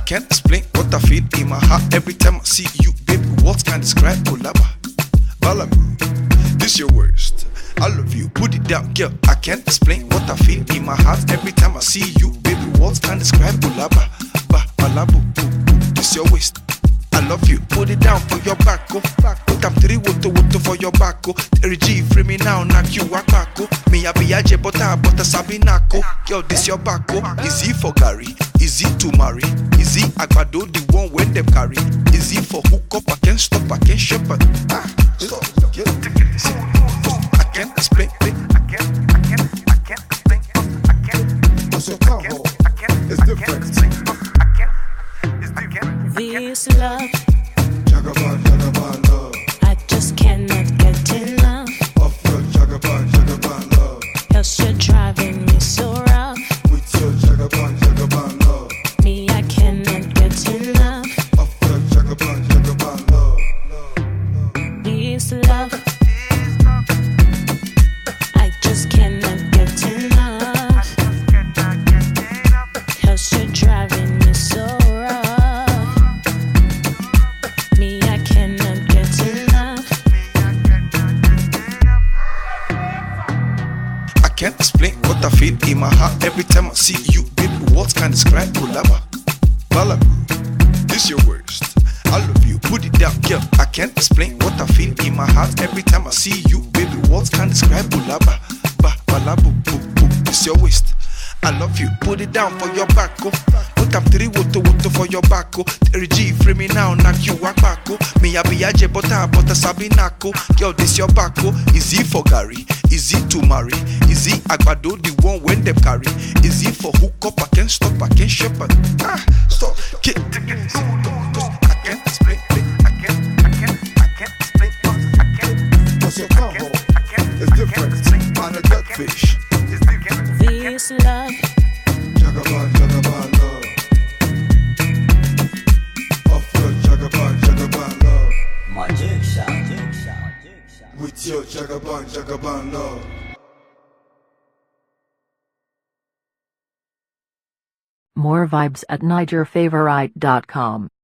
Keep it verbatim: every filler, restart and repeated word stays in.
can't explain what I feel in my heart every time I see you, baby. What can describe Kulaba? Balamu, this your worst. I love you, put it down, girl. I can't explain what I feel in my heart every time I see you, baby. What can describe Kulaba? Ba, balabu, this your waist. I love you, put it down for your back, oh. Put am three woto woto for your back, oh. Terry G, free me now, knock you a back, oh. Me a be a je, but I but a sabi nako. Girl, this your back, oh. Is he for Gary? Is he to marry? Is he Agbado, the one when them carry? Is he for hook up? I can't stop, I can't shepherd. Ah, stop, yeah. I can't explain, I can't, I can't, I can't explain, I can't. What's your combo? It's different. This love, Jagaban, Jagaban love. I just cannot get enough. Of your Jagaban, Jagaban love. Else you're driving me so rough. With your Jagaban, Jagaban love. Me, I cannot get enough. Of your Jagaban, Jagaban love. This love, I just cannot get enough. Else you're driving me so rough. Me, I cannot get enough. I can't explain what I feel in my heart every time I see you, baby. What can describe Kulaba? Balamu, this your worst. I love you, put it down, girl. I can't explain what I feel in my heart every time I see you, baby. What can describe Kulaba? Ba, balabu, boo, boo, this your waist. I love you, put it down for your back, oh. Put am three woto woto for your back, oh. Terry G, free me now, knock you a back, oh. Me a be a je, but I but a sabi nako. Girl, this your back, oh. Is he for Gary? Is he to marry? Is he Agbado, the one when them carry? Is he for hook up? I can't stop, I can't shepherd. Ah, stop, get, I can't explain, I can't, I can't, I can't explain, I can't. What's your combo? It's different. On a duck fish. This love, Jagaban, Jagaban love. Of your Jagaban, Jagaban love. Magic shot, magic shot, magic shot. With your Jagaban, Jagaban love. More vibes at niger favorite dot com.